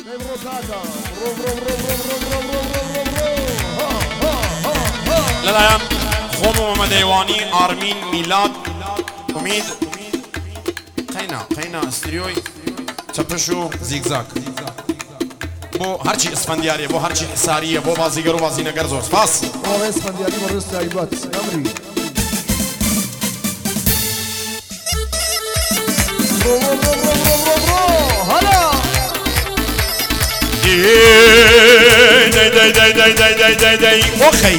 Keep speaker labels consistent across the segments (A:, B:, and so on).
A: لا خۆم محمد ئەیوانی ئارمین میلاد امید قەینا استریۆی چەپش و زیگزاک بۆ هەرچی ئەسفەندیاریە بۆ هەرچی حساریە بۆ بازیگەر و بازینەگەر زۆر سپاس
B: ئەسفەندیاری بۆ ڕێز تایبەت ئەمری هەلا
A: أخي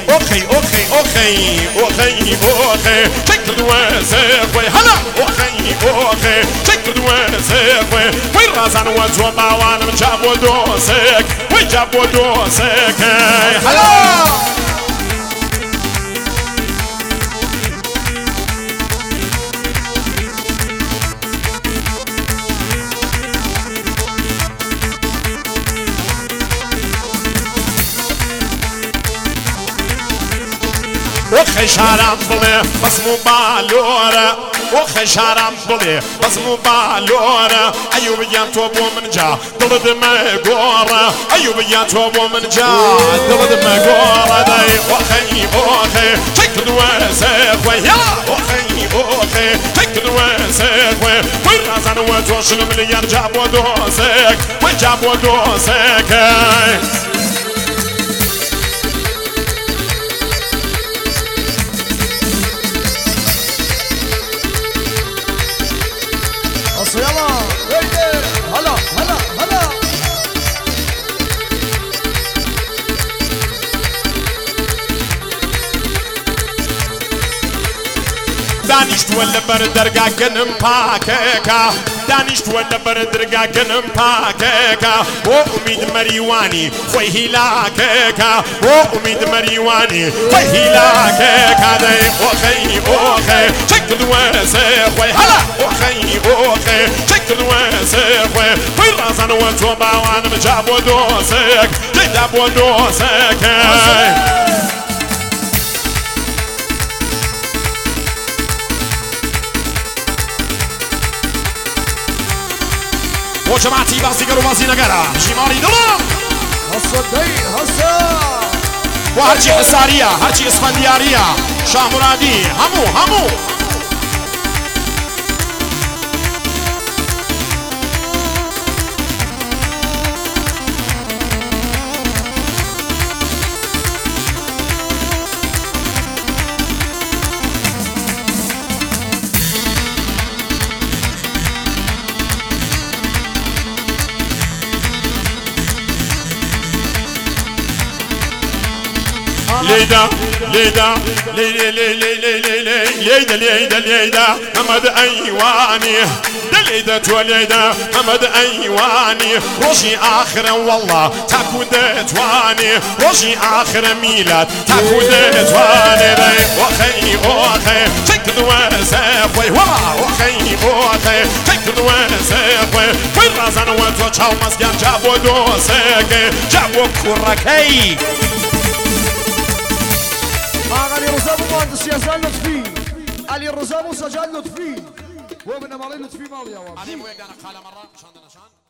A: شكل واسق هلا أخي شكل واسق وين رازان وجوما وانا جابوا دوسك وين جابوا دوسك هلا وخي شارم بلي بس مو بالورة وخي شارم بلي بس مو بالورة أيوب يان توبو من جا دلد مقورة أيوب يان توبو من جا دلد مقورة داي وخي شكل واسق ويلا وخي شكل واسق وين رازان وتوش المليار جابوا دوسك وين جابوا دوسك
B: يلا هلا هلا هلا
A: دانشت ولا بردرقا كنم باكيكا دانشت ولا بردرقا كنم باكيكا وأميد مريواني خوي هلاكيكا وأميد مريواني خوي هلاكيكا داي أخي شكل واسق خوي هلا أخي شكل واسق خوي رازان وتوبا وانا جابوا دوسك جابوا دوسك وجماعتي بازيقر وبازينقرة شمالي دلم
B: هسا
A: وهرجي حسارية هرجي اسفنديارية شاه مرادي همو ليدا محمد أيواني ليدا توليدا محمد أيواني روشي آخر والله تاكو دتواني روشي آخر ميلاد تاكو دتواني أخي شكل واسق والله أخي شكل واسق وين رازان وتو تشاو مسجان جابوا دوسك جابوا كركي
B: علي رزام مهندس ياسان لطفي علي رزام وسجاد لطفي وابن مالي لطفي مالي يا وابن
A: علي مويق انا قال مرة شان